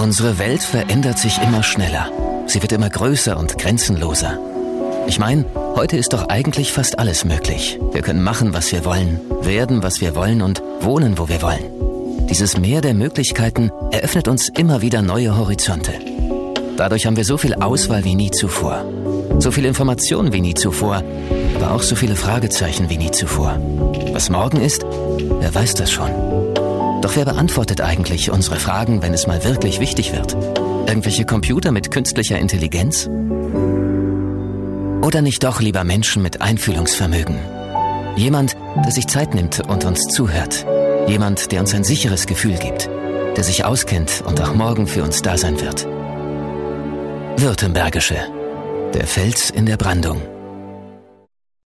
Unsere Welt verändert sich immer schneller. Sie wird immer größer und grenzenloser. Ich meine, heute ist doch eigentlich fast alles möglich. Wir können machen, was wir wollen, werden, was wir wollen und wohnen, wo wir wollen. Dieses Meer der Möglichkeiten eröffnet uns immer wieder neue Horizonte. Dadurch haben wir so viel Auswahl wie nie zuvor. So viel Information wie nie zuvor, aber auch so viele Fragezeichen wie nie zuvor. Was morgen ist, wer weiß das schon. Doch wer beantwortet eigentlich unsere Fragen, wenn es mal wirklich wichtig wird? Irgendwelche Computer mit künstlicher Intelligenz? Oder nicht doch lieber Menschen mit Einfühlungsvermögen? Jemand, der sich Zeit nimmt und uns zuhört. Jemand, der uns ein sicheres Gefühl gibt. Der sich auskennt und auch morgen für uns da sein wird. Württembergische. Der Fels in der Brandung.